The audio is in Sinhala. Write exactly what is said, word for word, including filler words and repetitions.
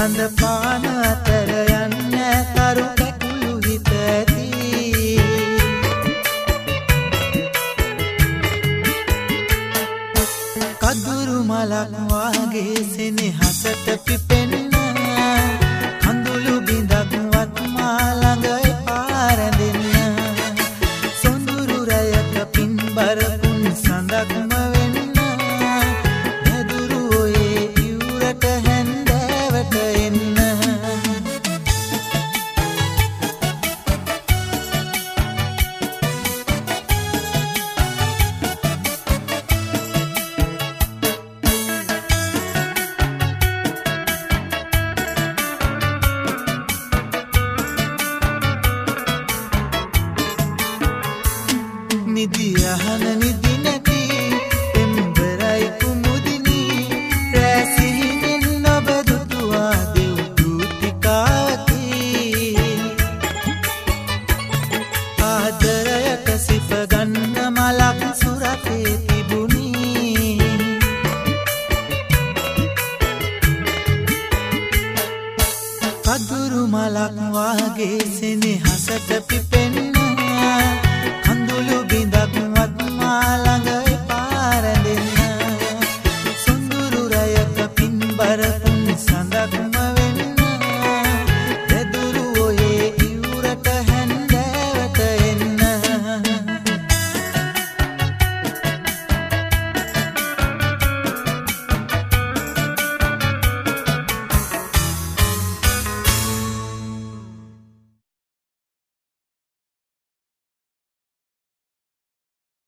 සඳ පාන අතර යන්න තරු කැකුළු හිත ඇති කදුරු මලක් වාගේ සෙනෙහසට පිපෙන්න කඳුළු බිඳක් වත් මා ළඟ එපා රැඳෙන්න සොඳුරු රැයක පින්බර පුන් සඳක්ම වෙන්න නැදුරු ඔයේ ඉවුරට හැන්දෑවට එන්න නිදි අහන නිදි නැති පෙම්බරයි කුමුදිනි රැසිහිනෙන් ඔබ දුටුවා දෙව් දූතිකාවකි ආදරයට සිප ගන්න මලක් සුරතේ තිබුණි කදුරු මලක් වාගේ සෙනෙහසට පිපෙන්න කඳුළු බිඳක් වත් මා ළඟ එපා රැඳෙන්න සොඳුරු රැයක පින්බර